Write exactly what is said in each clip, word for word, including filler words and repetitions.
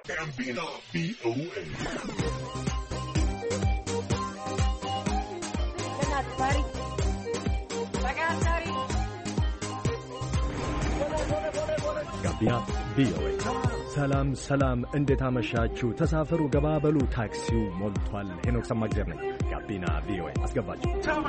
ጋቢና ቪኦኤ ጋቢና ቪኦኤ። ሰላም ሰላም፣ እንዴት አመሻችሁ? ተሳፈሩ፣ ገባበሉ፣ ታክሲው ሞልቷል። ሄኖክ ሰማግደር ነኝ። ጋቢና ቪኦኤ አስገባችሁ።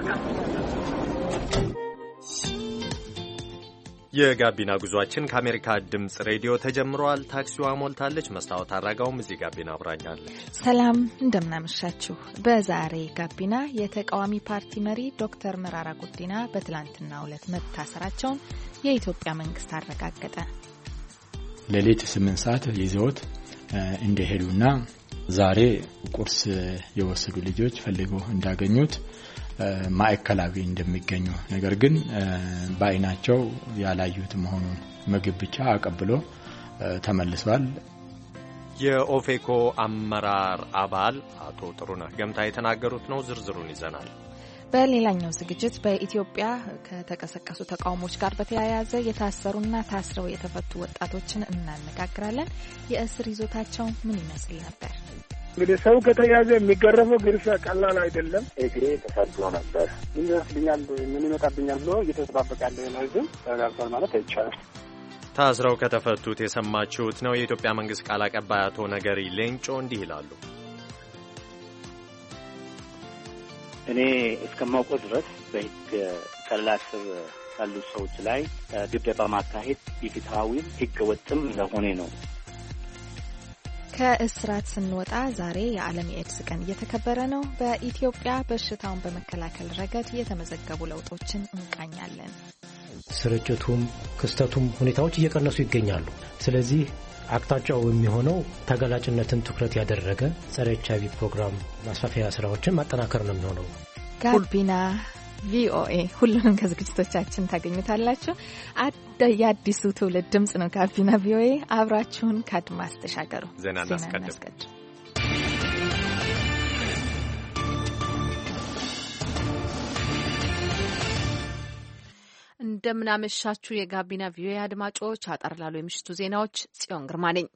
የጋቢና ጉዟችን ከአሜሪካ ድምፅ ሬዲዮ ተጀምሯል። ታክሲዋ ሞልታለች። መስታወት አራጋውም እዚህ ጋቢና አብራኛለች። ሰላም እንደምናመሻችሁ። በዛሬ ጋቢና የተቃዋሚ ፓርቲ መሪ ዶክተር መራራ ጉዲና በትላንትናው ዕለት መታሰራቸውን የኢትዮጵያ መንግስት አረጋገጠ። ሌሊት ስምንት ሰዓት ይዘውት እንደሄዱና ዛሬ ቁርስ የወሰዱ ልጆች ፈልገው እንዳገኙት ማዕከላዊ እንደሚገኙ ነገር ግን በአይናቸው ያላዩት መሆኑን ምግብ ብቻ አቀብሎ ተመልሰዋል። የኦፌኮ አመራር አባል አቶ ጥሩነህ ገምታ የተናገሩት ነው። ዝርዝሩን ይዘናል። በሌላኛው ዝግጅት በኢትዮጵያ ከተቀሰቀሱ ተቃውሞች ጋር በተያያዘ የታሰሩና ታስረው የተፈቱ ወጣቶችን እናነጋግራለን። የእስር ይዞታቸው ምን ይመስል ነበር? እንግዲህ ሰው ከተያዘ የሚገረፈው ግርፋ ቀላል አይደለም። እግሬ ተሰብሮ ነበር። ምን ይመስልኛል ምን ይመጣብኛል ብሎ እየተጠባበቀ ያለ ነው። ግን ተጋርቷል ማለት አይቻልም። ታስረው ከተፈቱት የሰማችሁት ነው። የኢትዮጵያ መንግስት ቃል አቀባይ አቶ ነገሪ ሌንጮ እንዲህ ይላሉ። እኔ እስከማውቀው ድረስ በህግ ከለላ ስር ያሉ ሰዎች ላይ ድብደባ ማካሄድ ኢፍትሐዊም ህገ ወጥም ለሆነ ነው። ከእስራት ስንወጣ ዛሬ የዓለም የኤድስ ቀን እየተከበረ ነው። በኢትዮጵያ በሽታውን በመከላከል ረገድ የተመዘገቡ ለውጦችን እንቃኛለን። ስርጭቱም ክስተቱም ሁኔታዎች እየቀነሱ ይገኛሉ። ስለዚህ አቅጣጫው የሚሆነው ተጋላጭነትን ትኩረት ያደረገ ጸረ ኤች አይ ቪ ፕሮግራም ማስፋፊያ ስራዎችን ማጠናከር ነው የሚሆነው። ጋቢና ቪኦኤ ሁሉንም ከዝግጅቶቻችን ታገኙታላችሁ። የአዲሱ ትውልድ ድምጽ ነው ጋቢና ቪኦኤ። አብራችሁን ከአድማስ ተሻገሩ። ዜና እናስቀድም። እንደምናመሻችሁ የጋቢና ቪኦኤ አድማጮች፣ አጠር ላሉ የምሽቱ ዜናዎች ጽዮን ግርማ ነኝ።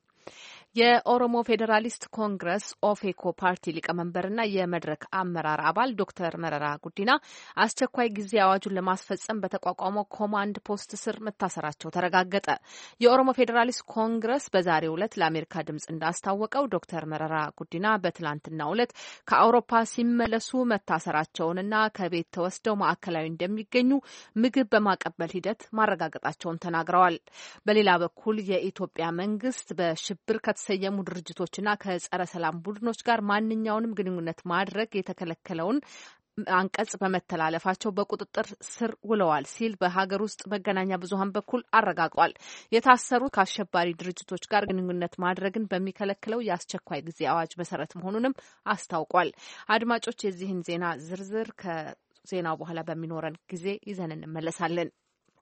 የኦሮሞ ፌዴራሊስት ኮንግረስ ኦፌኮ ፓርቲ ሊቀመንበርና የመድረክ አመራር አባል ዶክተር መረራ ጉዲና አስቸኳይ ጊዜ አዋጁን ለማስፈጸም በተቋቋመው ኮማንድ ፖስት ስር መታሰራቸው ተረጋገጠ። የኦሮሞ ፌዴራሊስት ኮንግረስ በዛሬው ዕለት ለአሜሪካ ድምጽ እንዳስታወቀው ዶክተር መረራ ጉዲና በትላንትናው ዕለት ከአውሮፓ ሲመለሱ መታሰራቸውንና ከቤት ተወስደው ማዕከላዊ እንደሚገኙ ምግብ በማቀበል ሂደት ማረጋገጣቸውን ተናግረዋል። በሌላ በኩል የኢትዮጵያ መንግስት በሽብር ከተሰየሙ ድርጅቶችና ከጸረ ሰላም ቡድኖች ጋር ማንኛውንም ግንኙነት ማድረግ የተከለከለውን አንቀጽ በመተላለፋቸው በቁጥጥር ስር ውለዋል ሲል በሀገር ውስጥ መገናኛ ብዙኃን በኩል አረጋግጧል። የታሰሩት ከአሸባሪ ድርጅቶች ጋር ግንኙነት ማድረግን በሚከለክለው የአስቸኳይ ጊዜ አዋጅ መሰረት መሆኑንም አስታውቋል። አድማጮች፣ የዚህን ዜና ዝርዝር ከዜናው በኋላ በሚኖረን ጊዜ ይዘን እንመለሳለን።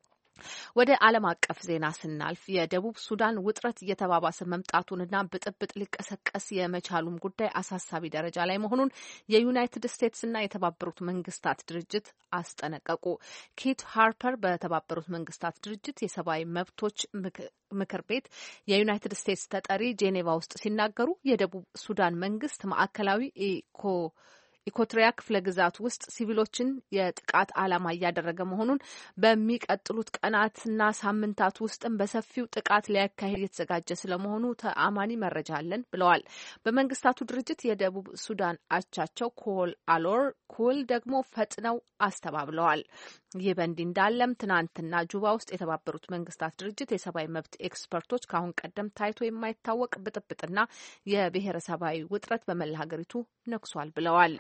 ወደ ዓለም አቀፍ ዜና ስናልፍ የደቡብ ሱዳን ውጥረት እየተባባሰ መምጣቱንና ብጥብጥ ሊቀሰቀስ የመቻሉም ጉዳይ አሳሳቢ ደረጃ ላይ መሆኑን የዩናይትድ ስቴትስና የተባበሩት መንግስታት ድርጅት አስጠነቀቁ። ኬት ሃርፐር በተባበሩት መንግስታት ድርጅት የሰብአዊ መብቶች ምክር ቤት የዩናይትድ ስቴትስ ተጠሪ ጄኔቫ ውስጥ ሲናገሩ የደቡብ ሱዳን መንግስት ማዕከላዊ ኢኮ ኢኮትሪያ ክፍለ ግዛት ውስጥ ሲቪሎችን የጥቃት ዓላማ እያደረገ መሆኑን በሚቀጥሉት ቀናትና ሳምንታት ውስጥም በሰፊው ጥቃት ሊያካሂድ የተዘጋጀ ስለመሆኑ ተአማኒ መረጃ አለን ብለዋል። በመንግስታቱ ድርጅት የደቡብ ሱዳን አቻቸው ኮል አሎር ኩል ደግሞ ፈጥነው አስተባብለዋል። ይህ በእንዲህ እንዳለም ትናንትና ጁባ ውስጥ የተባበሩት መንግስታት ድርጅት የሰብአዊ መብት ኤክስፐርቶች ከአሁን ቀደም ታይቶ የማይታወቅ ብጥብጥና የብሔረሰባዊ ውጥረት በመላ ሀገሪቱ ነግሷል ብለዋል።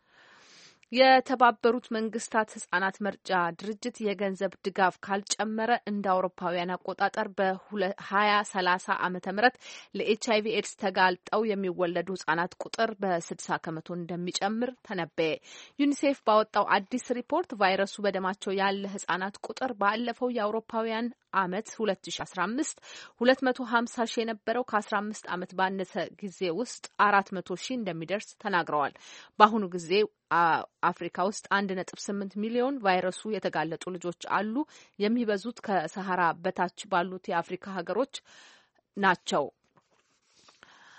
የተባበሩት መንግስታት ህጻናት መርጃ ድርጅት የገንዘብ ድጋፍ ካልጨመረ እንደ አውሮፓውያን አቆጣጠር በሀያ ሰላሳ ዓመተ ምህረት ለኤች አይ ቪ ኤድስ ተጋልጠው የሚወለዱ ህጻናት ቁጥር በስድሳ ከመቶ እንደሚጨምር ተነበየ። ዩኒሴፍ ባወጣው አዲስ ሪፖርት ቫይረሱ በደማቸው ያለ ህጻናት ቁጥር ባለፈው የአውሮፓውያን ዓመት ሁለት ሺ አስራ አምስት ሁለት መቶ ሀምሳ ሺህ የነበረው ከአስራ አምስት ዓመት ባነሰ ጊዜ ውስጥ አራት መቶ ሺህ እንደሚደርስ ተናግረዋል። በአሁኑ ጊዜ አፍሪካ ውስጥ አንድ ነጥብ ስምንት ሚሊዮን ቫይረሱ የተጋለጡ ልጆች አሉ። የሚበዙት ከሰሃራ በታች ባሉት የአፍሪካ ሀገሮች ናቸው።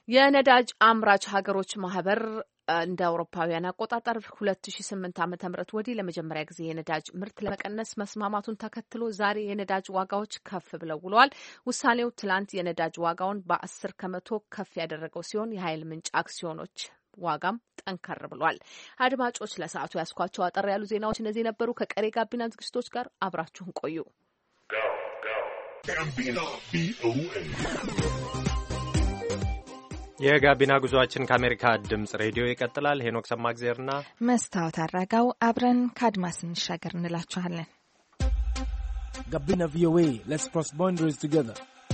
የነዳጅ አምራች ሀገሮች ማህበር እንደ አውሮፓውያን አቆጣጠር ሁለት ሺህ ስምንት ዓመተ ምህረት ወዲህ ለመጀመሪያ ጊዜ የነዳጅ ምርት ለመቀነስ መስማማቱን ተከትሎ ዛሬ የነዳጅ ዋጋዎች ከፍ ብለው ውለዋል። ውሳኔው ትላንት የነዳጅ ዋጋውን በአስር ከመቶ ከፍ ያደረገው ሲሆን የኃይል ምንጭ አክሲዮኖች ዋጋም ጠንከር ብሏል። አድማጮች ለሰዓቱ ያስኳቸው አጠር ያሉ ዜናዎች እነዚህ ነበሩ። ከቀሪ ጋቢና ዝግጅቶች ጋር አብራችሁን ቆዩ። የጋቢና ጉዟችን ከአሜሪካ ድምጽ ሬዲዮ ይቀጥላል። ሄኖክ ሰማግዜርና መስታወት አራጋው አብረን ከአድማስ እንሻገር እንላችኋለን። ጋቢና ቪኦኤ ሌትስ ክሮስ ባውንደሪስ ቱጌዘር።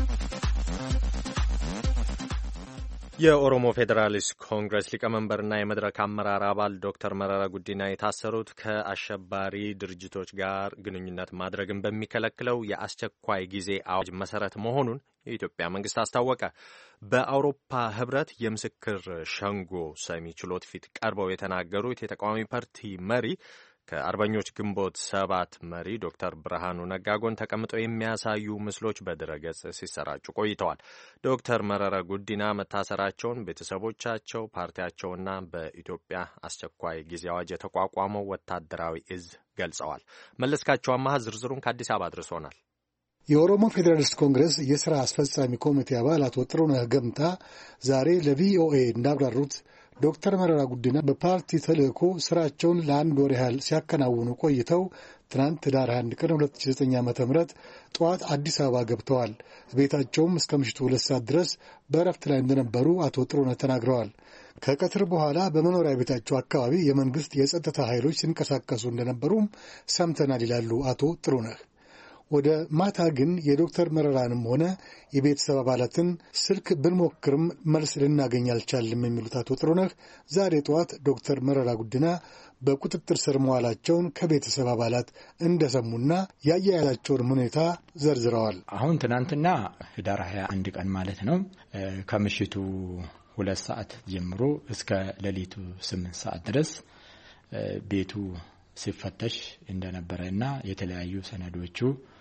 የኦሮሞ ፌዴራሊስት ኮንግረስ ሊቀመንበርና የመድረክ አመራር አባል ዶክተር መረራ ጉዲና የታሰሩት ከአሸባሪ ድርጅቶች ጋር ግንኙነት ማድረግን በሚከለክለው የአስቸኳይ ጊዜ አዋጅ መሰረት መሆኑን የኢትዮጵያ መንግስት አስታወቀ። በአውሮፓ ህብረት የምስክር ሸንጎ ሰሚ ችሎት ፊት ቀርበው የተናገሩት የተቃዋሚ ፓርቲ መሪ ከአርበኞች ግንቦት ሰባት መሪ ዶክተር ብርሃኑ ነጋ ጎን ተቀምጠው የሚያሳዩ ምስሎች በድረገጽ ሲሰራጩ ቆይተዋል። ዶክተር መረራ ጉዲና መታሰራቸውን ቤተሰቦቻቸው፣ ፓርቲያቸውና በኢትዮጵያ አስቸኳይ ጊዜ አዋጅ የተቋቋመው ወታደራዊ እዝ ገልጸዋል። መለስካቸው አማሃ ዝርዝሩን ከአዲስ አበባ አድርሶናል። የኦሮሞ ፌዴራሊስት ኮንግረስ የሥራ አስፈጻሚ ኮሚቴ አባል አቶ ጥሩነህ ገምታ ዛሬ ለቪኦኤ እንዳብራሩት ዶክተር መረራ ጉዲና በፓርቲ ተልእኮ ስራቸውን ለአንድ ወር ያህል ሲያከናውኑ ቆይተው ትናንት ዳር አንድ ቀን ሁለት ሺህ ዘጠኝ ዓመተ ምህረት ጠዋት አዲስ አበባ ገብተዋል። ቤታቸውም እስከ ምሽቱ ሁለት ሰዓት ድረስ በእረፍት ላይ እንደነበሩ አቶ ጥሩነህ ተናግረዋል። ከቀትር በኋላ በመኖሪያ ቤታቸው አካባቢ የመንግስት የጸጥታ ኃይሎች ሲንቀሳቀሱ እንደነበሩም ሰምተናል ይላሉ አቶ ጥሩነህ። ወደ ማታ ግን የዶክተር መረራንም ሆነ የቤተሰብ አባላትን ስልክ ብንሞክርም መልስ ልናገኝ አልቻልም የሚሉት አቶ ጥሩነህ ዛሬ ጠዋት ዶክተር መረራ ጉዲና በቁጥጥር ስር መዋላቸውን ከቤተሰብ አባላት እንደሰሙና ያያያዛቸውን ሁኔታ ዘርዝረዋል። አሁን ትናንትና ህዳር ሃያ አንድ ቀን ማለት ነው ከምሽቱ ሁለት ሰዓት ጀምሮ እስከ ሌሊቱ ስምንት ሰዓት ድረስ ቤቱ ሲፈተሽ እንደነበረና የተለያዩ ሰነዶቹ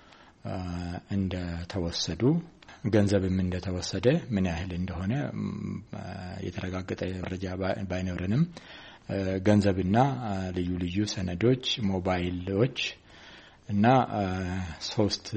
እንደተወሰዱ ገንዘብም እንደተወሰደ ምን ያህል እንደሆነ የተረጋገጠ መረጃ ባይኖርንም ገንዘብና ልዩ ልዩ ሰነዶች፣ ሞባይሎች እና ሶስት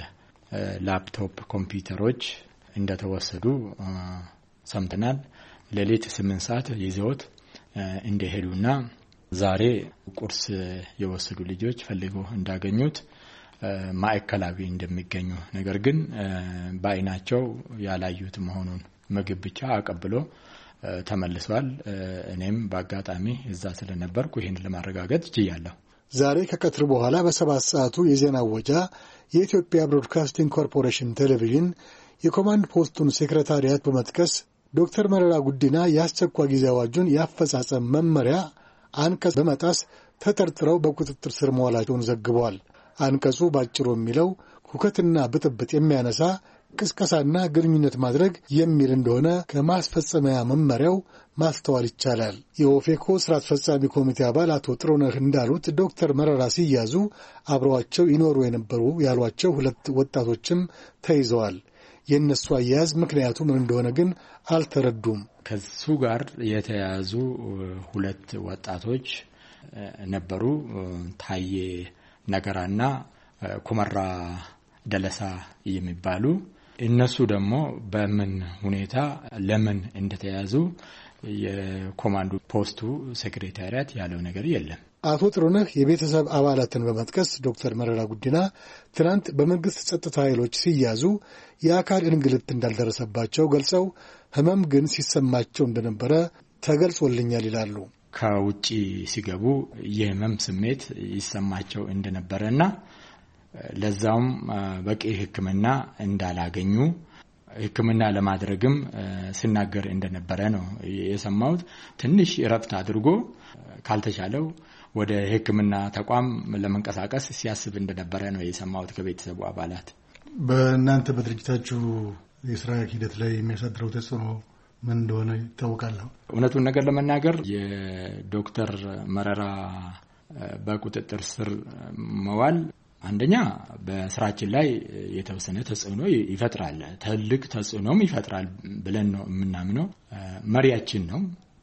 ላፕቶፕ ኮምፒውተሮች እንደተወሰዱ ሰምተናል። ሌሊት ስምንት ሰዓት ይዘውት እንደሄዱና ዛሬ ቁርስ የወሰዱ ልጆች ፈልገው እንዳገኙት ማዕከላዊ እንደሚገኙ ነገር ግን በአይናቸው ያላዩት መሆኑን ምግብ ብቻ አቀብሎ ተመልሰዋል። እኔም በአጋጣሚ እዛ ስለነበርኩ ይሄን ለማረጋገጥ ችያለሁ። ዛሬ ከቀትር በኋላ በሰባት ሰዓቱ የዜና ወጃ የኢትዮጵያ ብሮድካስቲንግ ኮርፖሬሽን ቴሌቪዥን የኮማንድ ፖስቱን ሴክሬታሪያት በመጥቀስ ዶክተር መረራ ጉዲና የአስቸኳይ ጊዜ አዋጁን የአፈጻጸም መመሪያ አንቀጽ በመጣስ ተጠርጥረው በቁጥጥር ስር መዋላቸውን ዘግበዋል። አንቀጹ ባጭሩ የሚለው ሁከትና ብጥብጥ የሚያነሳ ቅስቀሳና ግንኙነት ማድረግ የሚል እንደሆነ ከማስፈጸሚያ መመሪያው ማስተዋል ይቻላል። የኦፌኮ ስራ አስፈጻሚ ኮሚቴ አባል አቶ ጥሩነህ እንዳሉት ዶክተር መረራ ሲያዙ አብረዋቸው ይኖሩ የነበሩ ያሏቸው ሁለት ወጣቶችም ተይዘዋል። የእነሱ አያያዝ ምክንያቱ ምን እንደሆነ ግን አልተረዱም። ከሱ ጋር የተያዙ ሁለት ወጣቶች ነበሩ፣ ታዬ ነገራና ኩመራ ደለሳ የሚባሉ። እነሱ ደግሞ በምን ሁኔታ ለምን እንደተያዙ የኮማንዶ ፖስቱ ሴክሬታሪያት ያለው ነገር የለም። አቶ ጥሩነህ የቤተሰብ አባላትን በመጥቀስ ዶክተር መረራ ጉዲና ትናንት በመንግስት ጸጥታ ኃይሎች ሲያዙ የአካል እንግልት እንዳልደረሰባቸው ገልጸው ህመም ግን ሲሰማቸው እንደነበረ ተገልጾልኛል ይላሉ። ከውጪ ሲገቡ የህመም ስሜት ይሰማቸው እንደነበረና ለዛውም በቂ ሕክምና እንዳላገኙ ሕክምና ለማድረግም ሲናገር እንደነበረ ነው የሰማሁት። ትንሽ እረፍት አድርጎ ካልተቻለው ወደ ሕክምና ተቋም ለመንቀሳቀስ ሲያስብ እንደነበረ ነው የሰማሁት ከቤተሰቡ አባላት። በእናንተ በድርጅታችሁ የስራ ሂደት ላይ የሚያሳድረው ተጽዕኖ ምን እንደሆነ ይታወቃል? እውነቱን ነገር ለመናገር የዶክተር መረራ በቁጥጥር ስር መዋል አንደኛ በስራችን ላይ የተወሰነ ተጽዕኖ ይፈጥራል። ትልቅ ተጽዕኖም ይፈጥራል ብለን ነው የምናምነው። መሪያችን ነው፣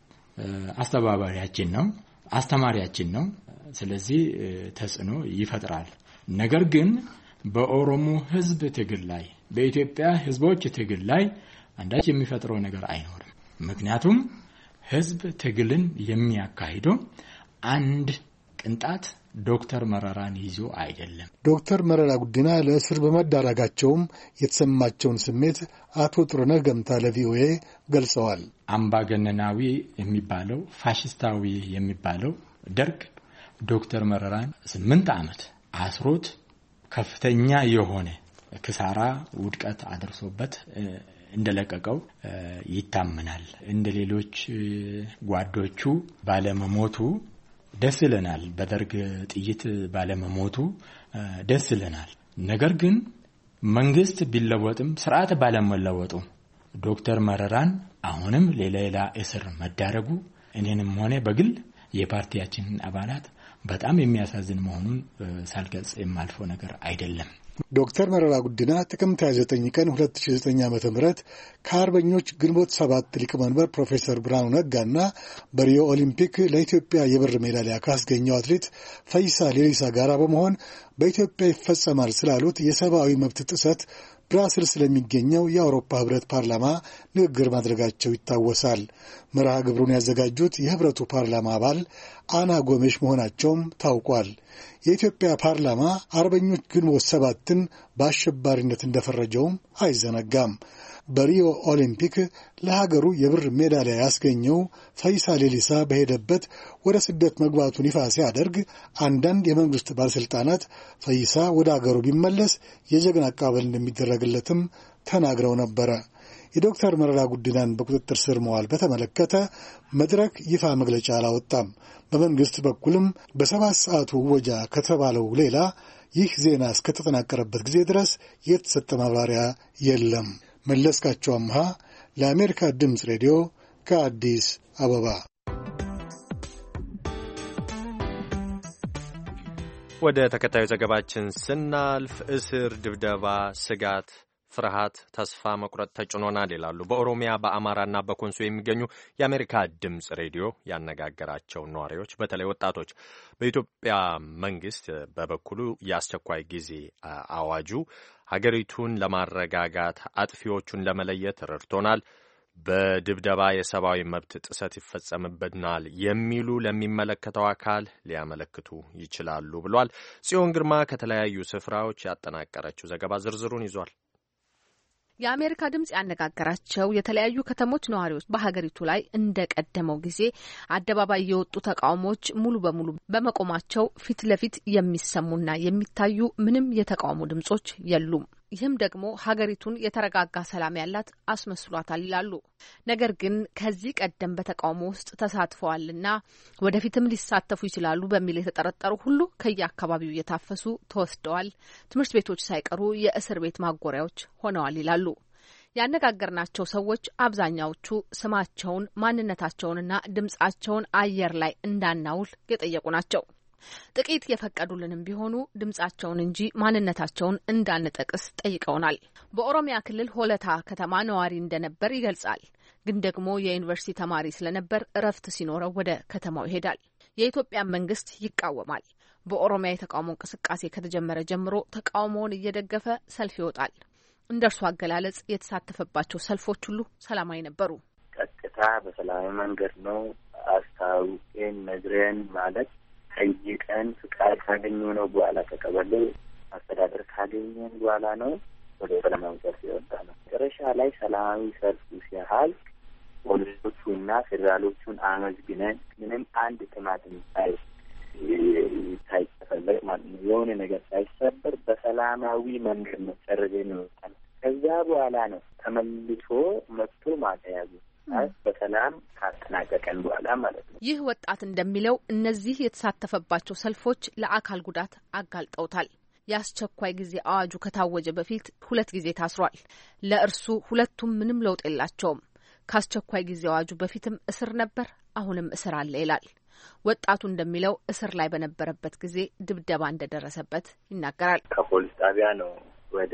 አስተባባሪያችን ነው፣ አስተማሪያችን ነው። ስለዚህ ተጽዕኖ ይፈጥራል። ነገር ግን በኦሮሞ ህዝብ ትግል ላይ በኢትዮጵያ ህዝቦች ትግል ላይ አንዳች የሚፈጥረው ነገር አይኖርም። ምክንያቱም ህዝብ ትግልን የሚያካሂደው አንድ ቅንጣት ዶክተር መረራን ይዞ አይደለም። ዶክተር መረራ ጉዲና ለእስር በመዳረጋቸውም የተሰማቸውን ስሜት አቶ ጥሩነህ ገምታ ለቪኦኤ ገልጸዋል። አምባገነናዊ የሚባለው ፋሽስታዊ የሚባለው ደርግ ዶክተር መረራን ስምንት ዓመት አስሮት ከፍተኛ የሆነ ክሳራ ውድቀት አድርሶበት እንደለቀቀው ይታመናል። እንደሌሎች ጓዶቹ ባለመሞቱ ደስ ይለናል። በደርግ ጥይት ባለመሞቱ ደስ ይለናል። ነገር ግን መንግስት ቢለወጥም ስርዓት ባለመለወጡ ዶክተር መረራን አሁንም ሌላ እስር መዳረጉ እኔንም ሆነ በግል የፓርቲያችንን አባላት በጣም የሚያሳዝን መሆኑን ሳልገልጽ የማልፈው ነገር አይደለም። ዶክተር መረራ ጉዲና ጥቅምት ሃያ ዘጠኝ ቀን ሁለት ሺህ ዘጠኝ ዓመተ ምህረት ከአርበኞች ግንቦት ሰባት ሊቀመንበር ፕሮፌሰር ብርሃኑ ነጋና በሪዮ ኦሊምፒክ ለኢትዮጵያ የብር ሜዳሊያ ካስገኘው አትሌት ፈይሳ ሌሊሳ ጋር በመሆን በኢትዮጵያ ይፈጸማል ስላሉት የሰብአዊ መብት ጥሰት ብራስልስ ስለሚገኘው የአውሮፓ ህብረት ፓርላማ ንግግር ማድረጋቸው ይታወሳል። መርሃ ግብሩን ያዘጋጁት የህብረቱ ፓርላማ አባል አና ጎሜሽ መሆናቸውም ታውቋል። የኢትዮጵያ ፓርላማ አርበኞች ግንቦት ሰባትን በአሸባሪነት እንደፈረጀውም አይዘነጋም። በሪዮ ኦሊምፒክ ለሀገሩ የብር ሜዳሊያ ያስገኘው ፈይሳ ሌሊሳ በሄደበት ወደ ስደት መግባቱን ይፋ ሲያደርግ አንዳንድ የመንግስት ባለስልጣናት ፈይሳ ወደ ሀገሩ ቢመለስ የጀግና አቀባበል እንደሚደረግለትም ተናግረው ነበረ። የዶክተር መረራ ጉዲናን በቁጥጥር ስር መዋል በተመለከተ መድረክ ይፋ መግለጫ አላወጣም። በመንግስት በኩልም በሰባት ሰዓቱ ወጃ ከተባለው ሌላ ይህ ዜና እስከተጠናቀረበት ጊዜ ድረስ የተሰጠ ማብራሪያ የለም። መለስካቸው አምሃ ለአሜሪካ ድምፅ ሬዲዮ ከአዲስ አበባ። ወደ ተከታዩ ዘገባችን ስናልፍ እስር፣ ድብደባ፣ ስጋት፣ ፍርሃት፣ ተስፋ መቁረጥ ተጭኖናል ይላሉ በኦሮሚያ በአማራና በኮንሶ የሚገኙ የአሜሪካ ድምፅ ሬዲዮ ያነጋገራቸው ነዋሪዎች፣ በተለይ ወጣቶች። በኢትዮጵያ መንግስት በበኩሉ የአስቸኳይ ጊዜ አዋጁ ሀገሪቱን ለማረጋጋት አጥፊዎቹን ለመለየት ረድቶናል፣ በድብደባ የሰብአዊ መብት ጥሰት ይፈጸምብናል የሚሉ ለሚመለከተው አካል ሊያመለክቱ ይችላሉ ብሏል። ጽዮን ግርማ ከተለያዩ ስፍራዎች ያጠናቀረችው ዘገባ ዝርዝሩን ይዟል። የአሜሪካ ድምጽ ያነጋገራቸው የተለያዩ ከተሞች ነዋሪዎች በሀገሪቱ ላይ እንደ ቀደመው ጊዜ አደባባይ የወጡ ተቃውሞዎች ሙሉ በሙሉ በመቆማቸው ፊት ለፊት የሚሰሙና የሚታዩ ምንም የተቃውሞ ድምጾች የሉም። ይህም ደግሞ ሀገሪቱን የተረጋጋ ሰላም ያላት አስመስሏታል ይላሉ። ነገር ግን ከዚህ ቀደም በተቃውሞ ውስጥ ተሳትፈዋልና ወደፊትም ሊሳተፉ ይችላሉ በሚል የተጠረጠሩ ሁሉ ከየአካባቢው እየታፈሱ ተወስደዋል። ትምህርት ቤቶች ሳይቀሩ የእስር ቤት ማጎሪያዎች ሆነዋል ይላሉ። ያነጋገርናቸው ሰዎች አብዛኛዎቹ ስማቸውን፣ ማንነታቸውንና ድምጻቸውን አየር ላይ እንዳናውል የጠየቁ ናቸው። ጥቂት የፈቀዱልንም ቢሆኑ ድምጻቸውን እንጂ ማንነታቸውን እንዳንጠቅስ ጠይቀውናል። በኦሮሚያ ክልል ሆለታ ከተማ ነዋሪ እንደነበር ይገልጻል። ግን ደግሞ የዩኒቨርሲቲ ተማሪ ስለነበር እረፍት ሲኖረው ወደ ከተማው ይሄዳል። የኢትዮጵያ መንግስት ይቃወማል። በኦሮሚያ የተቃውሞ እንቅስቃሴ ከተጀመረ ጀምሮ ተቃውሞውን እየደገፈ ሰልፍ ይወጣል። እንደ እርሱ አገላለጽ የተሳተፈባቸው ሰልፎች ሁሉ ሰላማዊ ነበሩ። ቀጥታ በሰላማዊ መንገድ ነው። አስታውቄን ነግረን ማለት ጠይቀን ፍቃድ ካገኘ ነው በኋላ ተቀበለ አስተዳደር ካገኘን በኋላ ነው ወደ ሰላማዊ ሰልፍ የወጣ ነው። መጨረሻ ላይ ሰላማዊ ሰልፉ ሲያልቅ ፖሊሶቹና ፌዴራሎቹን አመዝግነን ምንም አንድ ጥማትን ሳይ ሳይፈለግ ማለት ነው የሆነ ነገር ሳይሰበር በሰላማዊ መንገድ ነው ጨርሰን ነው። ከዛ በኋላ ነው ተመልሶ መጥቶ ማተያዙ በሰላም ካጠናቀቀን በኋላ ማለት ነው። ይህ ወጣት እንደሚለው እነዚህ የተሳተፈባቸው ሰልፎች ለአካል ጉዳት አጋልጠውታል። የአስቸኳይ ጊዜ አዋጁ ከታወጀ በፊት ሁለት ጊዜ ታስሯል። ለእርሱ ሁለቱም ምንም ለውጥ የላቸውም። ከአስቸኳይ ጊዜ አዋጁ በፊትም እስር ነበር፣ አሁንም እስር አለ ይላል። ወጣቱ እንደሚለው እስር ላይ በነበረበት ጊዜ ድብደባ እንደደረሰበት ይናገራል። ከፖሊስ ጣቢያ ነው ወደ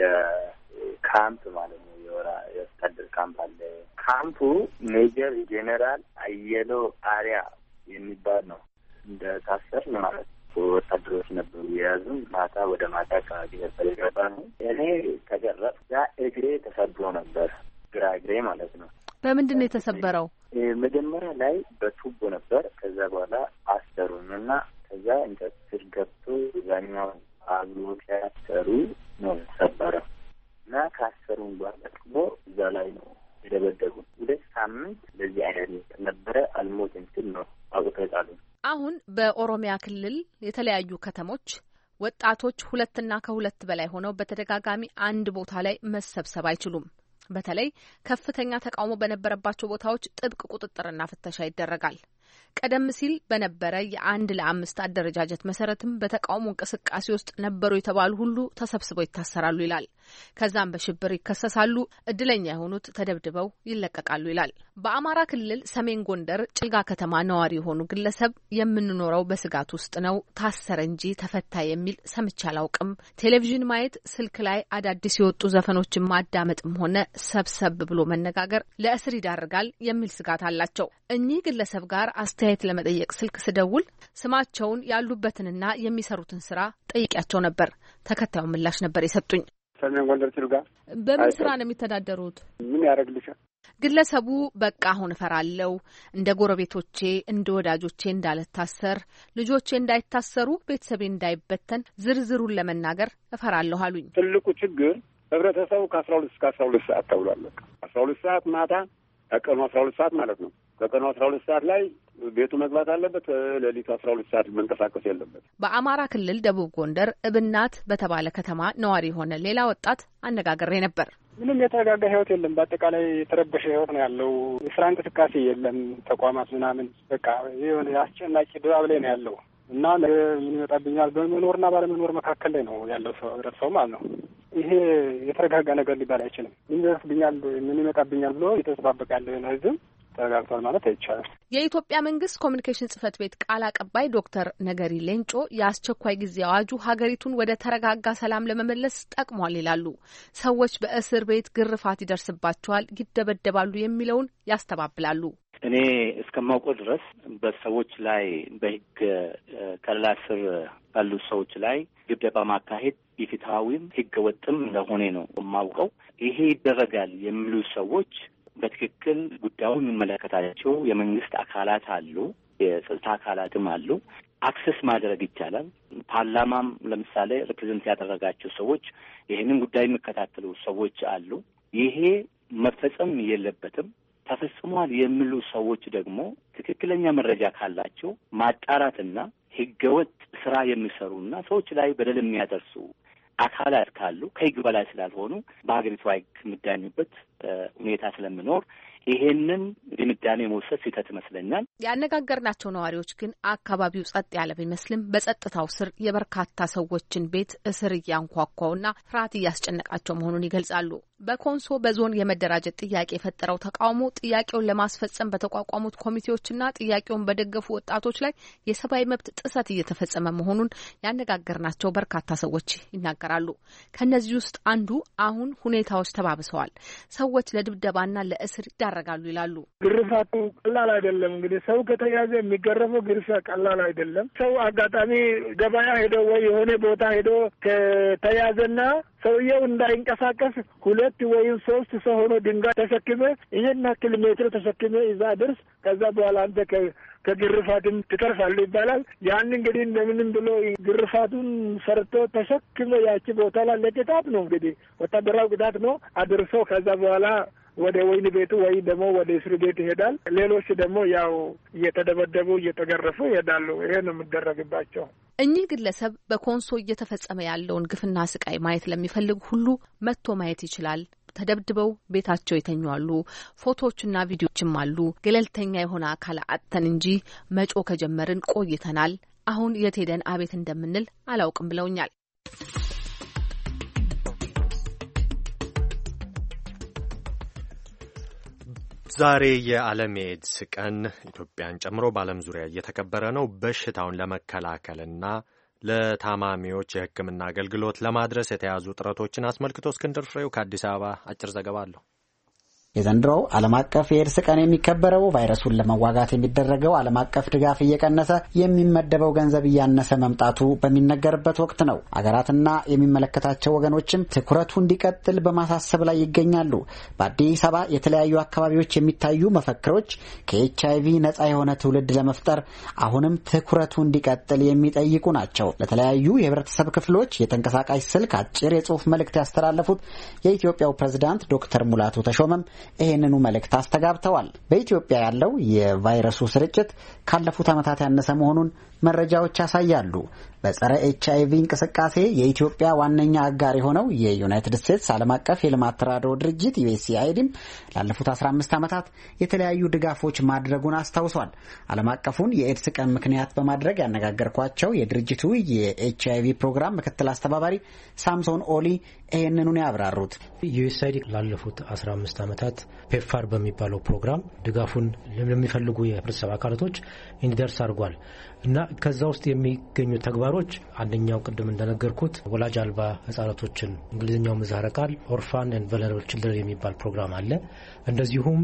ካምፕ ማለት ነው የወራ የወታደር ካምፕ አለ። ካምፑ ሜጀር ጄኔራል አየሎ አሪያ የሚባል ነው። እንደ ታሰር ማለት ወታደሮች ነበሩ የያዙን። ማታ ወደ ማታ አካባቢ ነበር የገባነው። እኔ ተገረፍ ያ እግሬ ተሰብሮ ነበር፣ ግራ እግሬ ማለት ነው። በምንድን ነው የተሰበረው? መጀመሪያ ላይ በቱቦ ነበር። ከዛ በኋላ አሰሩን እና ከዛ እንጨት ስር ገብቶ ዛኛው አብሮት ያሰሩ ነው ሰበረው እና ካሰሩን በኋላ ደግሞ እዛ ላይ ነው የደበደቡን። ሁለት ሳምንት ለዚህ አይነት ነበረ። አልሞትም ስል ነው አውጥተጣሉ። አሁን በኦሮሚያ ክልል የተለያዩ ከተሞች ወጣቶች ሁለትና ከሁለት በላይ ሆነው በተደጋጋሚ አንድ ቦታ ላይ መሰብሰብ አይችሉም። በተለይ ከፍተኛ ተቃውሞ በነበረባቸው ቦታዎች ጥብቅ ቁጥጥርና ፍተሻ ይደረጋል። ቀደም ሲል በነበረ የአንድ ለአምስት አደረጃጀት መሰረትም በተቃውሞ እንቅስቃሴ ውስጥ ነበሩ የተባሉ ሁሉ ተሰብስበው ይታሰራሉ ይላል። ከዛም በሽብር ይከሰሳሉ፣ እድለኛ የሆኑት ተደብድበው ይለቀቃሉ ይላል። በአማራ ክልል ሰሜን ጎንደር ጭልጋ ከተማ ነዋሪ የሆኑ ግለሰብ የምንኖረው በስጋት ውስጥ ነው፣ ታሰረ እንጂ ተፈታ የሚል ሰምቼ አላውቅም። ቴሌቪዥን ማየት፣ ስልክ ላይ አዳዲስ የወጡ ዘፈኖችን ማዳመጥም ሆነ ሰብሰብ ብሎ መነጋገር ለእስር ይዳርጋል የሚል ስጋት አላቸው። እኚህ ግለሰብ ጋር አስተያየት ለመጠየቅ ስልክ ስደውል ስማቸውን ያሉበትንና የሚሰሩትን ስራ ጠይቂያቸው ነበር። ተከታዩን ምላሽ ነበር የሰጡኝ። ሰሜን ጎንደር ጭልጋ። በምን ስራ ነው የሚተዳደሩት? ምን ያደርግልሻል? ግለሰቡ በቃ አሁን እፈራለሁ፣ እንደ ጎረቤቶቼ እንደ ወዳጆቼ እንዳልታሰር፣ ልጆቼ እንዳይታሰሩ፣ ቤተሰቤ እንዳይበተን ዝርዝሩን ለመናገር እፈራለሁ አሉኝ። ትልቁ ችግር ህብረተሰቡ ከአስራ ሁለት እስከ አስራ ሁለት ሰዓት ተብሏል። በቃ አስራ ሁለት ሰዓት ማታ ከቀኑ አስራ ሁለት ሰዓት ማለት ነው። ከቀኑ አስራ ሁለት ሰዓት ላይ ቤቱ መግባት አለበት። ሌሊቱ አስራ ሁለት ሰዓት መንቀሳቀስ የለበት። በአማራ ክልል ደቡብ ጎንደር እብናት በተባለ ከተማ ነዋሪ የሆነ ሌላ ወጣት አነጋግሬ ነበር። ምንም የተረጋጋ ህይወት የለም። በአጠቃላይ የተረበሸ ህይወት ነው ያለው። የስራ እንቅስቃሴ የለም። ተቋማት ምናምን በቃ የሆነ አስጨናቂ ድባብ ላይ ነው ያለው እና ምን ይመጣብኛል በመኖርና ባለመኖር መካከል ላይ ነው ያለው ሰው ህብረተሰቡ ማለት ነው። ይሄ የተረጋጋ ነገር ሊባል አይችልም። ምን ይደርስብኛል ምን ይመጣብኛል ብሎ የተጠባበቀ ያለው ህዝብ ተረጋግቷል ማለት አይቻልም። የኢትዮጵያ መንግስት ኮሚኒኬሽን ጽህፈት ቤት ቃል አቀባይ ዶክተር ነገሪ ሌንጮ የአስቸኳይ ጊዜ አዋጁ ሀገሪቱን ወደ ተረጋጋ ሰላም ለመመለስ ጠቅሟል ይላሉ። ሰዎች በእስር ቤት ግርፋት ይደርስባቸዋል፣ ይደበደባሉ የሚለውን ያስተባብላሉ። እኔ እስከማውቀው ድረስ በሰዎች ላይ በህግ ከለላ ስር ባሉ ሰዎች ላይ ድብደባ ማካሄድ ኢፍትሐዊም ህገ ወጥም እንደሆነ ነው የማውቀው። ይሄ ይደረጋል የሚሉ ሰዎች በትክክል ጉዳዩ የሚመለከታቸው የመንግስት አካላት አሉ፣ የጸጥታ አካላትም አሉ። አክሰስ ማድረግ ይቻላል። ፓርላማም ለምሳሌ ሪፕሬዘንት ያደረጋቸው ሰዎች ይህንን ጉዳይ የሚከታተሉ ሰዎች አሉ። ይሄ መፈጸም የለበትም። ተፈጽሟል የሚሉ ሰዎች ደግሞ ትክክለኛ መረጃ ካላቸው ማጣራትና ህገወጥ ስራ የሚሰሩና ሰዎች ላይ በደል የሚያደርሱ አካላት ካሉ ከህግ በላይ ስላልሆኑ በሀገሪቱ ህግ የሚዳኙበት ሁኔታ ስለሚኖር ይሄንን ድምዳሜ መውሰድ ስህተት ይመስለኛል። ያነጋገርናቸው ነዋሪዎች ግን አካባቢው ጸጥ ያለ ቢመስልም በጸጥታው ስር የበርካታ ሰዎችን ቤት እስር እያንኳኳውና ፍርሃት እያስጨነቃቸው መሆኑን ይገልጻሉ። በኮንሶ በዞን የመደራጀት ጥያቄ የፈጠረው ተቃውሞ ጥያቄውን ለማስፈጸም በተቋቋሙት ኮሚቴዎችና ጥያቄውን በደገፉ ወጣቶች ላይ የሰብአዊ መብት ጥሰት እየተፈጸመ መሆኑን ያነጋገርናቸው በርካታ ሰዎች ይናገራሉ። ከነዚህ ውስጥ አንዱ አሁን ሁኔታዎች ተባብሰዋል፣ ሰዎች ለድብደባና ለእስር ይዳረጋሉ ይላሉ። ግርፋቱ ቀላል አይደለም። እንግዲህ ሰው ከተያዘ የሚገረፈው ግርፋ ቀላል አይደለም። ሰው አጋጣሚ ገበያ ሄዶ ወይ የሆነ ቦታ ሄዶ ከተያዘና ሰውየው እንዳይንቀሳቀስ ሁለት ወይም ሶስት ሰው ሆኖ ድንጋይ ተሸክመ ይሄን ያክል ሜትር ተሸክመ ይዛ ድርስ ከዛ በኋላ አንተ ከግርፋትም ትተርፋለህ ይባላል። ያን እንግዲህ እንደምንም ብሎ ግርፋቱን ሰርቶ ተሸክመ ያቺ ቦታ ላይ ለቅጣት ነው እንግዲህ ወታደራዊ ቅጣት ነው አድርሶ ከዛ በኋላ ወደ ወይን ቤቱ ወይ ደግሞ ወደ እስር ቤት ይሄዳል። ሌሎች ደግሞ ያው እየተደበደቡ እየተገረፉ ይሄዳሉ። ይሄ ነው የሚደረግባቸው። እኚህ ግለሰብ በኮንሶ እየተፈጸመ ያለውን ግፍና ስቃይ ማየት ለሚፈልግ ሁሉ መጥቶ ማየት ይችላል። ተደብድበው ቤታቸው የተኙአሉ። ፎቶዎችና ቪዲዮዎችም አሉ። ገለልተኛ የሆነ አካል አጥተን እንጂ መጮ ከጀመርን ቆይተናል። አሁን የት ሄደን አቤት እንደምንል አላውቅም ብለውኛል። ዛሬ የዓለም ኤድስ ቀን ኢትዮጵያን ጨምሮ በዓለም ዙሪያ እየተከበረ ነው። በሽታውን ለመከላከልና ለታማሚዎች የሕክምና አገልግሎት ለማድረስ የተያዙ ጥረቶችን አስመልክቶ እስክንድር ፍሬው ከአዲስ አበባ አጭር ዘገባ አለው። የዘንድሮው ዓለም አቀፍ የኤድስ ቀን የሚከበረው ቫይረሱን ለመዋጋት የሚደረገው ዓለም አቀፍ ድጋፍ እየቀነሰ የሚመደበው ገንዘብ እያነሰ መምጣቱ በሚነገርበት ወቅት ነው። አገራትና የሚመለከታቸው ወገኖችም ትኩረቱ እንዲቀጥል በማሳሰብ ላይ ይገኛሉ። በአዲስ አበባ የተለያዩ አካባቢዎች የሚታዩ መፈክሮች ከኤች አይ ቪ ነጻ የሆነ ትውልድ ለመፍጠር አሁንም ትኩረቱ እንዲቀጥል የሚጠይቁ ናቸው። ለተለያዩ የህብረተሰብ ክፍሎች የተንቀሳቃሽ ስልክ አጭር የጽሑፍ መልእክት ያስተላለፉት የኢትዮጵያው ፕሬዝዳንት ዶክተር ሙላቱ ተሾመም ይህንኑ መልእክት አስተጋብተዋል። በኢትዮጵያ ያለው የቫይረሱ ስርጭት ካለፉት ዓመታት ያነሰ መሆኑን መረጃዎች ያሳያሉ። በጸረ ኤች አይ ቪ እንቅስቃሴ የኢትዮጵያ ዋነኛ አጋር የሆነው የዩናይትድ ስቴትስ ዓለም አቀፍ የልማት ተራድኦ ድርጅት ዩ ኤስ ኤ አይ ዲ ላለፉት አስራ አምስት ዓመታት የተለያዩ ድጋፎች ማድረጉን አስታውሷል። ዓለም አቀፉን የኤድስ ቀን ምክንያት በማድረግ ያነጋገርኳቸው የድርጅቱ የኤች አይ ቪ ፕሮግራም ምክትል አስተባባሪ ሳምሶን ኦሊ ይህንኑን ያብራሩት ዩ ኤስ ኤ አይ ዲ ላለፉት አስራ አምስት ዓመታት ፔፕፋር በሚባለው ፕሮግራም ድጋፉን ለሚፈልጉ የህብረተሰብ አካላቶች እንዲደርስ አድርጓል እና ከዛ ውስጥ የሚገኙ ተግባሮች አንደኛው ቅድም እንደነገርኩት ወላጅ አልባ ህጻናቶችን እንግሊዝኛው ምህጻረ ቃል ኦርፋን ኤንድ ቨልነራብል ቺልድረን የሚባል ፕሮግራም አለ። እንደዚሁም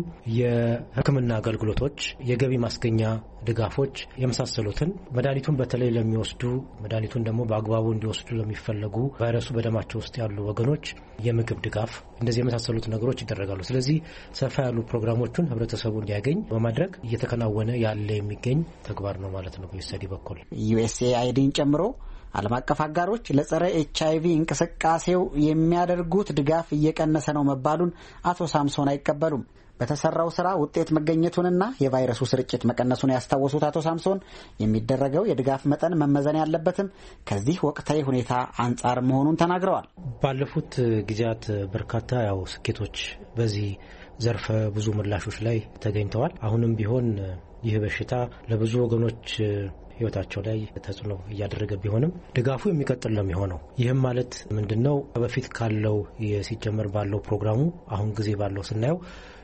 የሕክምና አገልግሎቶች፣ የገቢ ማስገኛ ድጋፎች የመሳሰሉትን መድኃኒቱን በተለይ ለሚወስዱ መድኃኒቱን ደግሞ በአግባቡ እንዲወስዱ ለሚፈለጉ ቫይረሱ በደማቸው ውስጥ ያሉ ወገኖች የምግብ ድጋፍ፣ እንደዚህ የመሳሰሉት ነገሮች ይደረጋሉ። ስለዚህ ሰፋ ያሉ ፕሮግራሞችን ህብረተሰቡ እንዲያገኝ በማድረግ እየተከናወነ ያለ የሚገኝ ተግባር ነው ማለት ነው። በዩኤስኤአይዲ በኩል ዩ ኤስ ኤ አይ ዲን ጨምሮ ዓለም አቀፍ አጋሮች ለጸረ ኤች አይ ቪ እንቅስቃሴው የሚያደርጉት ድጋፍ እየቀነሰ ነው መባሉን አቶ ሳምሶን አይቀበሉም። በተሰራው ስራ ውጤት መገኘቱንና የቫይረሱ ስርጭት መቀነሱን ያስታወሱት አቶ ሳምሶን የሚደረገው የድጋፍ መጠን መመዘን ያለበትም ከዚህ ወቅታዊ ሁኔታ አንጻር መሆኑን ተናግረዋል። ባለፉት ጊዜያት በርካታ ያው ስኬቶች በዚህ ዘርፈ ብዙ ምላሾች ላይ ተገኝተዋል። አሁንም ቢሆን ይህ በሽታ ለብዙ ወገኖች ህይወታቸው ላይ ተጽዕኖ እያደረገ ቢሆንም ድጋፉ የሚቀጥል ነው የሚሆነው። ይህም ማለት ምንድነው? በፊት ካለው ሲጀመር ባለው ፕሮግራሙ አሁን ጊዜ ባለው ስናየው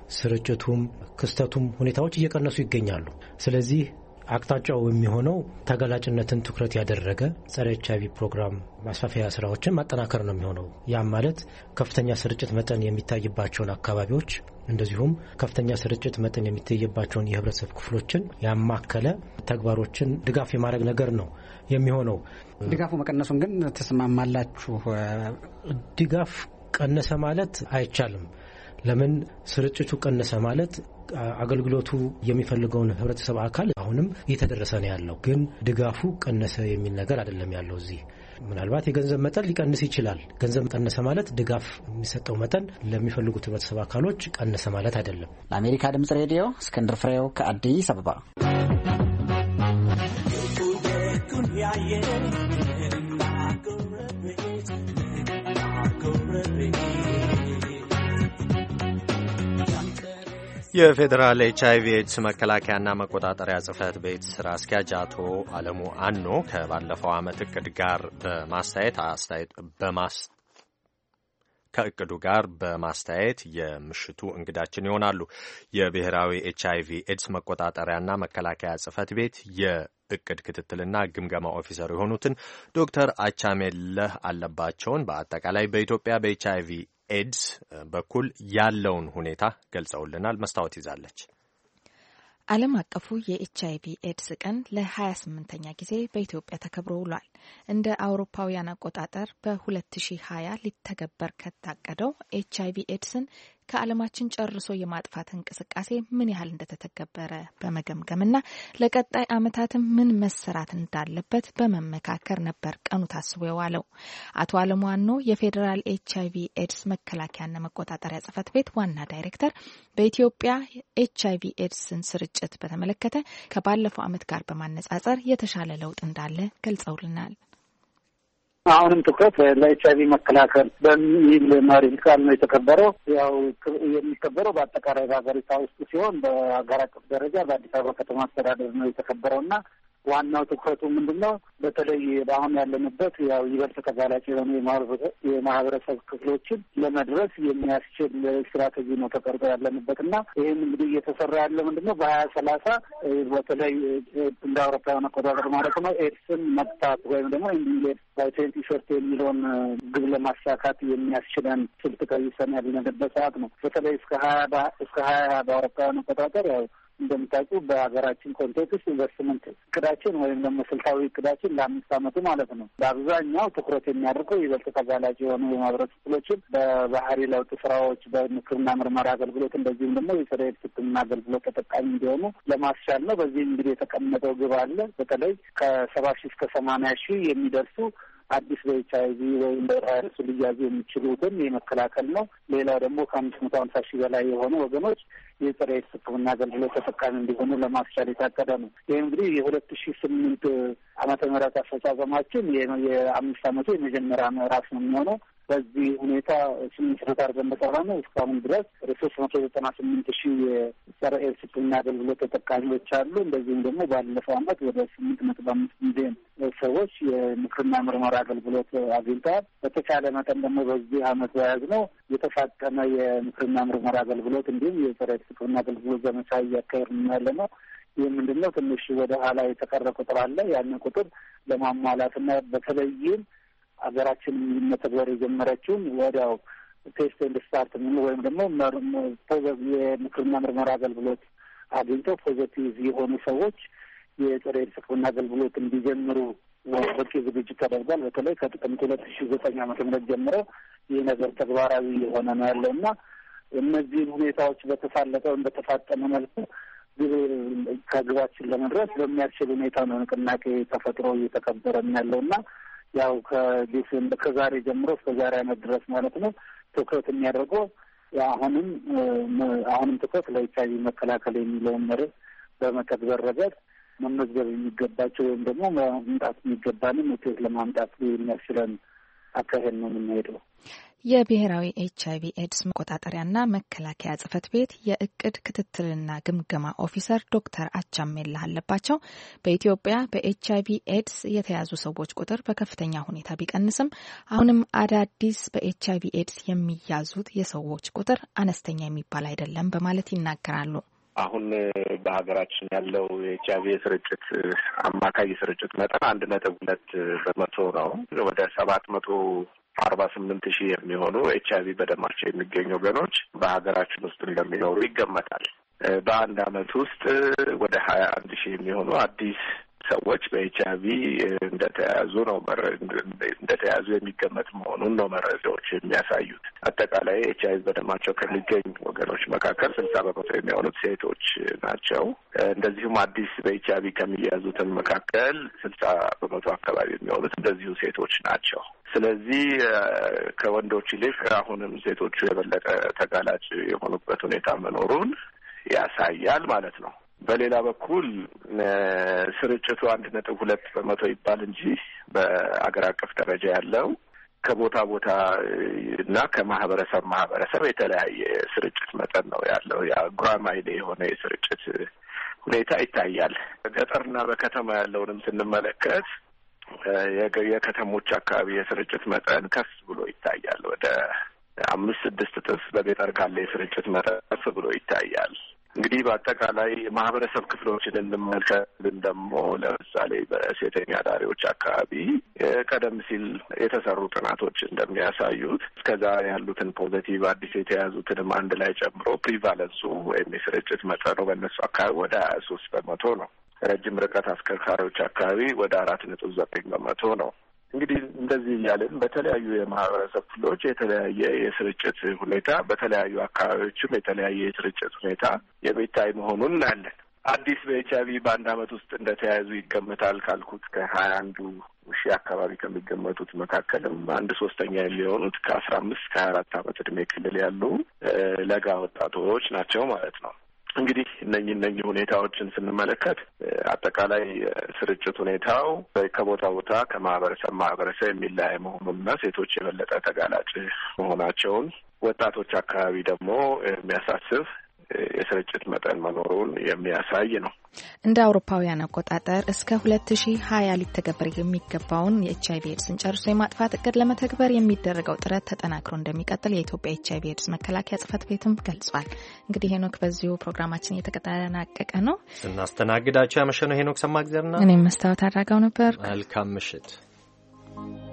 ስርጭቱም ክስተቱም ሁኔታዎች እየቀነሱ ይገኛሉ። ስለዚህ አቅጣጫው የሚሆነው ተጋላጭነትን ትኩረት ያደረገ ጸረ ኤች አይ ቪ ፕሮግራም ማስፋፊያ ስራዎችን ማጠናከር ነው የሚሆነው። ያም ማለት ከፍተኛ ስርጭት መጠን የሚታይባቸውን አካባቢዎች እንደዚሁም ከፍተኛ ስርጭት መጠን የሚታይባቸውን የህብረተሰብ ክፍሎችን ያማከለ ተግባሮችን ድጋፍ የማድረግ ነገር ነው የሚሆነው። ድጋፉ መቀነሱን ግን ተስማማላችሁ? ድጋፍ ቀነሰ ማለት አይቻልም። ለምን? ስርጭቱ ቀነሰ ማለት አገልግሎቱ የሚፈልገውን ህብረተሰብ አካል አሁንም እየተደረሰ ነው ያለው። ግን ድጋፉ ቀነሰ የሚል ነገር አይደለም ያለው። እዚህ ምናልባት የገንዘብ መጠን ሊቀንስ ይችላል። ገንዘብ ቀነሰ ማለት ድጋፍ የሚሰጠው መጠን ለሚፈልጉት ህብረተሰብ አካሎች ቀነሰ ማለት አይደለም። ለአሜሪካ ድምጽ ሬዲዮ እስክንድር ፍሬው ከአዲስ አበባ። የፌዴራል ኤች አይ ቪ ኤድስ መከላከያና መቆጣጠሪያ ጽህፈት ቤት ስራ አስኪያጅ አቶ አለሙ አኖ ከባለፈው ዓመት እቅድ ጋር በማስተያየት አስተያየት በማስ ከእቅዱ ጋር በማስተያየት የምሽቱ እንግዳችን ይሆናሉ። የብሔራዊ ኤች አይ ቪ ኤድስ መቆጣጠሪያና መከላከያ ጽህፈት ቤት የእቅድ ክትትልና ግምገማ ኦፊሰር የሆኑትን ዶክተር አቻሜለህ አለባቸውን በአጠቃላይ በኢትዮጵያ በኤች አይ ቪ ኤድስ በኩል ያለውን ሁኔታ ገልጸውልናል። መስታወት ይዛለች። ዓለም አቀፉ የኤች አይ ቪ ኤድስ ቀን ለሀያ ስምንተኛ ጊዜ በኢትዮጵያ ተከብሮ ውሏል። እንደ አውሮፓውያን አቆጣጠር በሁለት ሺህ ሀያ ሊተገበር ከታቀደው ኤች አይ ቪ ኤድስን ከዓለማችን ጨርሶ የማጥፋት እንቅስቃሴ ምን ያህል እንደተተገበረ በመገምገምና ለቀጣይ ዓመታትም ምን መሰራት እንዳለበት በመመካከር ነበር ቀኑ ታስቦ የዋለው። አቶ አለሙ አኖ የፌዴራል ኤች አይ ቪ ኤድስ መከላከያና መቆጣጠሪያ ጽህፈት ቤት ዋና ዳይሬክተር በኢትዮጵያ ኤች አይ ቪ ኤድስን ስርጭት በተመለከተ ከባለፈው ዓመት ጋር በማነጻጸር የተሻለ ለውጥ እንዳለ ገልጸውልናል። አሁንም ትኩረት ለኤች አይ ቪ መከላከል በሚል መሪ ቃል ነው የተከበረው። ያው የሚከበረው በአጠቃላይ በሀገሪቷ ውስጥ ሲሆን በሀገር አቀፍ ደረጃ በአዲስ አበባ ከተማ አስተዳደር ነው የተከበረውና ዋናው ትኩረቱ ምንድነው? በተለይ አሁን ያለንበት ያው ይበልጥ ተጋላጭ የሆኑ የማህበረሰብ ክፍሎችን ለመድረስ የሚያስችል ስትራቴጂ ነው ተቀርጾ ያለንበት እና ይህም እንግዲህ እየተሰራ ያለ ምንድነው በሀያ ሰላሳ በተለይ እንደ አውሮፓውያን አቆጣጠር ማለት ነው ኤድስን መጥታት ወይም ደግሞ ኢንዲሌት ባይ ትዌንቲ ሶርቲ የሚለውን ግብ ለማሳካት የሚያስችለን ስልት ቀይሰን ያለንበት ሰዓት ነው። በተለይ እስከ ሀያ እስከ ሀያ በአውሮፓውያን አቆጣጠር ያው እንደምታውቁ በሀገራችን ኮንቴክስት ኢንቨስትመንት እቅዳችን ወይም ደግሞ ስልታዊ እቅዳችን ለአምስት ዓመቱ ማለት ነው በአብዛኛው ትኩረት የሚያደርገው ይበልጥ ተጋላጭ የሆኑ የማህበረሰብ ክፍሎችን በባህሪ ለውጥ ስራዎች፣ በምክርና ምርመራ አገልግሎት እንደዚሁም ደግሞ የጸረ ኤድስ ሕክምና አገልግሎት ተጠቃሚ እንዲሆኑ ለማስቻል ነው። በዚህ እንግዲህ የተቀመጠው ግብ አለ። በተለይ ከሰባ ሺህ እስከ ሰማንያ ሺህ የሚደርሱ አዲስ በኤች አይ ቪ ወይም በቫይረሱ ሊያዙ የሚችሉትን የመከላከል ነው። ሌላው ደግሞ ከአምስት መቶ ሀምሳ ሺህ በላይ የሆኑ ወገኖች የጸረ ኤድስ ሕክምና አገልግሎት ተጠቃሚ እንዲሆኑ ለማስቻል የታቀደ ነው። ይህ እንግዲህ የሁለት ሺህ ስምንት ዓመተ ምህረት አፈጻጸማችን የአምስት ዓመቱ የመጀመሪያ ምዕራፍ ነው የሚሆነው። በዚህ ሁኔታ ስምንት መቶ አርባ እንደሰራ ነው እስካሁን ድረስ ወደ ሶስት መቶ ዘጠና ስምንት ሺህ የጸረ ኤድስ ሕክምና አገልግሎት ተጠቃሚዎች አሉ። እንደዚሁም ደግሞ ባለፈው ዓመት ወደ ስምንት ነጥብ አምስት ሚሊዮን ሰዎች የምክርና ምርመራ አገልግሎት አግኝተዋል። በተቻለ መጠን ደግሞ በዚህ ዓመት በያዝነው የተፋጠነ የምክርና ምርመራ አገልግሎት እንዲሁም የጸረ ኤድስ ሕክምና አገልግሎት ዘመቻ እያካሄድን ያለ ነው። ይህ ምንድን ነው? ትንሽ ወደ ኋላ የተቀረ ቁጥር አለ። ያንን ቁጥር ለማሟላትና በተለይም ሀገራችን መተግበር የጀመረችውን ወዲያው ቴስት ኤንድ ስታርት ምን ወይም ደግሞ የምክርና ምርመራ አገልግሎት አግኝተው ፖዘቲቭ የሆኑ ሰዎች የጸረ ኤድስ ሕክምና አገልግሎት እንዲጀምሩ በቂ ዝግጅት ተደርጓል። በተለይ ከጥቅምት ሁለት ሺ ዘጠኝ ዓመተ ምህረት ጀምሮ ይህ ነገር ተግባራዊ የሆነ ነው ያለው እና እነዚህን ሁኔታዎች በተሳለጠው እንደተፋጠነ መልኩ ከግባችን ለመድረስ በሚያስችል ሁኔታ ነው ንቅናቄ ተፈጥሮ እየተከበረ ያለው እና ያው ከዲሴምበር ከዛሬ ጀምሮ እስከ ዛሬ ዓመት ድረስ ማለት ነው ትኩረት የሚያደርገው አሁንም አሁንም ትኩረት ለኤች አይ ቪ መከላከል የሚለውን መርህ በመተግበር ረገድ መመዝገብ የሚገባቸው ወይም ደግሞ ማምጣት የሚገባንን ውጤት ለማምጣት የሚያስችለን አካሄድ ነው የምንሄደው። የብሔራዊ ኤች አይ ቪ ኤድስ መቆጣጠሪያና መከላከያ ጽህፈት ቤት የእቅድ ክትትልና ግምገማ ኦፊሰር ዶክተር አቻሜለህ አለባቸው በኢትዮጵያ በኤች አይ ቪ ኤድስ የተያዙ ሰዎች ቁጥር በከፍተኛ ሁኔታ ቢቀንስም አሁንም አዳዲስ በኤች አይ ቪ ኤድስ የሚያዙት የሰዎች ቁጥር አነስተኛ የሚባል አይደለም በማለት ይናገራሉ። አሁን በሀገራችን ያለው የኤች አይ ቪ የስርጭት አማካይ የስርጭት መጠን አንድ ነጥብ ሁለት በመቶ ነው። ወደ ሰባት መቶ አርባ ስምንት ሺህ የሚሆኑ ኤች አይ ቪ በደማቸው የሚገኙ ወገኖች በሀገራችን ውስጥ እንደሚኖሩ ይገመታል። በአንድ አመት ውስጥ ወደ ሀያ አንድ ሺህ የሚሆኑ አዲስ ሰዎች በኤች አይ ቪ እንደተያዙ ነው እንደተያዙ የሚገመት መሆኑን ነው መረጃዎች የሚያሳዩት። አጠቃላይ ኤች አይ ቪ በደማቸው ከሚገኙ ወገኖች መካከል ስልሳ በመቶ የሚሆኑት ሴቶች ናቸው። እንደዚሁም አዲስ በኤች አይ ቪ ከሚያዙትን መካከል ስልሳ በመቶ አካባቢ የሚሆኑት እንደዚሁ ሴቶች ናቸው። ስለዚህ ከወንዶች ይልቅ አሁንም ሴቶቹ የበለጠ ተጋላጭ የሆኑበት ሁኔታ መኖሩን ያሳያል ማለት ነው። በሌላ በኩል ስርጭቱ አንድ ነጥብ ሁለት በመቶ ይባል እንጂ በአገር አቀፍ ደረጃ ያለው ከቦታ ቦታ እና ከማህበረሰብ ማህበረሰብ የተለያየ ስርጭት መጠን ነው ያለው። ያ ጉራማይሌ የሆነ የስርጭት ሁኔታ ይታያል። በገጠርና በከተማ ያለውንም ስንመለከት የከተሞች አካባቢ የስርጭት መጠን ከፍ ብሎ ይታያል። ወደ አምስት ስድስት እጥፍ በገጠር ካለ የስርጭት መጠን ከፍ ብሎ ይታያል። እንግዲህ በአጠቃላይ ማህበረሰብ ክፍሎችን እንመልከትን ደግሞ ለምሳሌ በሴተኛ አዳሪዎች አካባቢ ቀደም ሲል የተሰሩ ጥናቶች እንደሚያሳዩት እስከዛ ያሉትን ፖዘቲቭ አዲስ የተያዙትንም አንድ ላይ ጨምሮ ፕሪቫለንሱ ወይም የስርጭት መጠኑ በእነሱ አካባቢ ወደ ሀያ ሶስት በመቶ ነው። ረጅም ርቀት አሽከርካሪዎች አካባቢ ወደ አራት ነጥብ ዘጠኝ በመቶ ነው። እንግዲህ እንደዚህ እያለን በተለያዩ የማህበረሰብ ክፍሎች የተለያየ የስርጭት ሁኔታ በተለያዩ አካባቢዎችም የተለያየ የስርጭት ሁኔታ የሚታይ መሆኑን እናያለን። አዲስ በኤች አይ ቪ በአንድ አመት ውስጥ እንደተያያዙ ይገመታል ካልኩት ከሀያ አንዱ ሺህ አካባቢ ከሚገመቱት መካከልም አንድ ሶስተኛ የሚሆኑት ከአስራ አምስት ከሀያ አራት አመት እድሜ ክልል ያሉ ለጋ ወጣቶች ናቸው ማለት ነው። እንግዲህ እነኚህ እነኚህ ሁኔታዎችን ስንመለከት አጠቃላይ ስርጭት ሁኔታው ከቦታ ቦታ ከማህበረሰብ ማህበረሰብ የሚለያይ መሆኑንና ሴቶች የበለጠ ተጋላጭ መሆናቸውን፣ ወጣቶች አካባቢ ደግሞ የሚያሳስብ የስርጭት መጠን መኖሩን የሚያሳይ ነው። እንደ አውሮፓውያን አቆጣጠር እስከ ሁለት ሺህ ሀያ ሊተገበር የሚገባውን የኤችአይቪ ኤድስን ጨርሶ የማጥፋት እቅድ ለመተግበር የሚደረገው ጥረት ተጠናክሮ እንደሚቀጥል የኢትዮጵያ ኤችአይቪ ኤድስ መከላከያ ጽሕፈት ቤትም ገልጿል። እንግዲህ ሄኖክ በዚሁ ፕሮግራማችን እየተጠናቀቀ ነው። ስናስተናግዳቸው ያመሸነው ሄኖክ ሰማግዘርና እኔም መስታወት አድራጋው ነበር። መልካም ምሽት።